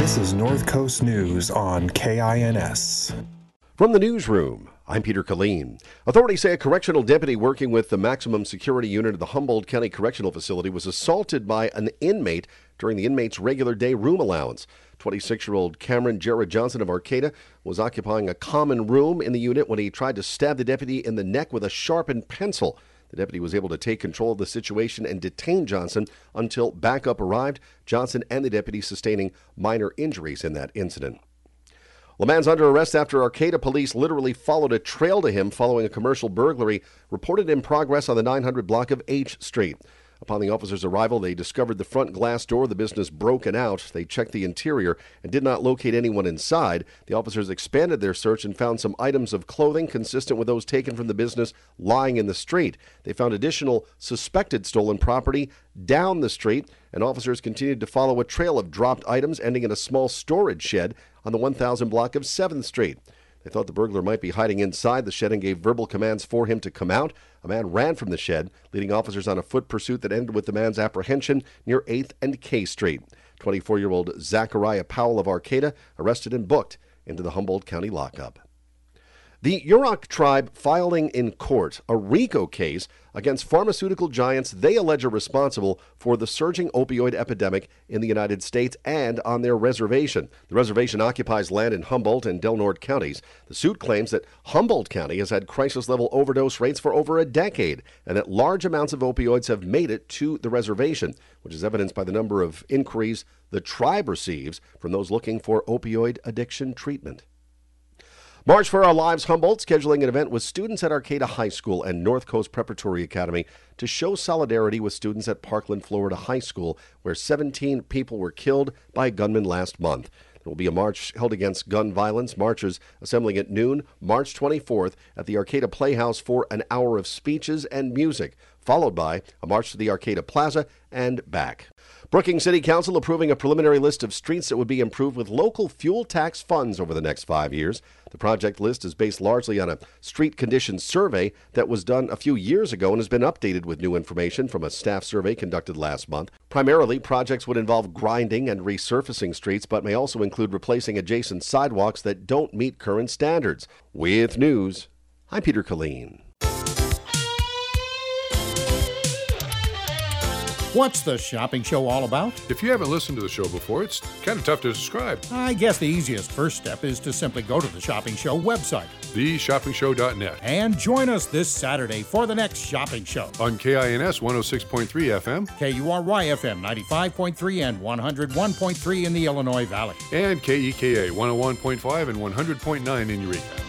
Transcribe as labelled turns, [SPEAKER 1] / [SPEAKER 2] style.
[SPEAKER 1] This is North Coast News on KINS.
[SPEAKER 2] From the newsroom, I'm Peter Killeen. Authorities say a correctional deputy working with the maximum security unit of the Humboldt County Correctional Facility was assaulted by an inmate during the inmate's regular day room allowance. 26-year-old Cameron Jared Johnson of Arcata was occupying a common room in the unit when he tried to stab the deputy in the neck with a sharpened pencil. The deputy was able to take control of the situation and detain Johnson until backup arrived. Johnson and the deputy sustaining minor injuries in that incident. Well, a man's under arrest after Arcata police literally followed a trail to him following a commercial burglary reported in progress on the 900 block of H Street. Upon the officers' arrival, they discovered the front glass door of the business broken out. They checked the interior and did not locate anyone inside. The officers expanded their search and found some items of clothing consistent with those taken from the business lying in the street. They found additional suspected stolen property down the street, and officers continued to follow a trail of dropped items ending in a small storage shed on the 1000 block of 7th Street. They thought the burglar might be hiding inside the shed and gave verbal commands for him to come out. A man ran from the shed, leading officers on a foot pursuit that ended with the man's apprehension near 8th and K Street. 24-year-old Zachariah Powell of Arcata arrested and booked into the Humboldt County lockup. The Yurok tribe filing in court a RICO case against pharmaceutical giants they allege are responsible for the surging opioid epidemic in the United States and on their reservation. The reservation occupies land in Humboldt and Del Norte counties. The suit claims that Humboldt County has had crisis-level overdose rates for over a decade and that large amounts of opioids have made it to the reservation, which is evidenced by the number of inquiries the tribe receives from those looking for opioid addiction treatment. March for Our Lives Humboldt scheduling an event with students at Arcata High School and North Coast Preparatory Academy to show solidarity with students at Parkland, Florida High School, where 17 people were killed by a gunman last month. There will be a march held against gun violence. Marchers assembling at noon, March 24th, at the Arcata Playhouse for an hour of speeches and music, followed by a march to the Arcata Plaza and back. Brookings City Council approving a preliminary list of streets that would be improved with local fuel tax funds over the next 5 years. The project list is based largely on a street condition survey that was done a few years ago and has been updated with new information from a staff survey conducted last month. Primarily, projects would involve grinding and resurfacing streets, but may also include replacing adjacent sidewalks that don't meet current standards. With news, I'm Peter Killeen.
[SPEAKER 3] What's the shopping show all about?
[SPEAKER 4] If you haven't listened to the show before, it's kind of tough to describe.
[SPEAKER 3] I guess the easiest first step is to simply go to the Shopping Show website,
[SPEAKER 4] theshoppingshow.net,
[SPEAKER 3] and join us this Saturday for the next shopping show.
[SPEAKER 4] On KINS 106.3 FM,
[SPEAKER 3] KURY FM 95.3 and 101.3 in the Illinois Valley,
[SPEAKER 4] and KEKA 101.5 and 100.9 in Eureka.